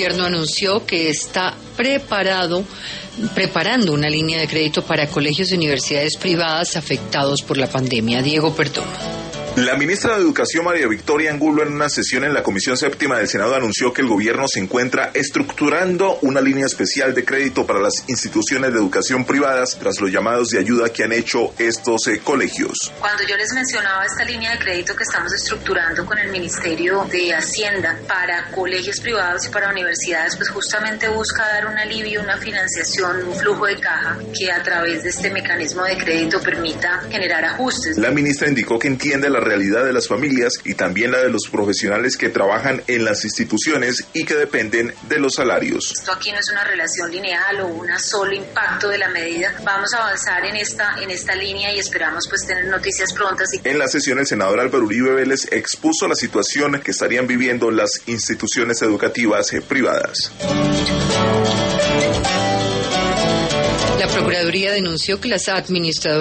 gobierno anunció que está preparando una línea de crédito para colegios y universidades privadas afectados por la pandemia. Diego Perdomo. La ministra de Educación, María Victoria Angulo, en una sesión en la Comisión Séptima del Senado, anunció que el gobierno se encuentra estructurando una línea especial de crédito para las instituciones de educación privadas tras los llamados de ayuda que han hecho estos colegios. Cuando yo les mencionaba esta línea de crédito que estamos estructurando con el Ministerio de Hacienda para colegios privados y para universidades, pues justamente busca dar un alivio, una financiación, un flujo de caja que a través de este mecanismo de crédito permita generar ajustes. La ministra indicó que entiende la realidad de las familias y también la de los profesionales que trabajan en las instituciones y que dependen de los salarios. Esto aquí no es una relación lineal o un solo impacto de la medida. Vamos a avanzar en esta línea y esperamos pues tener noticias prontas. En la sesión, el senador Álvaro Uribe Vélez expuso la situación que estarían viviendo las instituciones educativas privadas. La Procuraduría denunció que las administradoras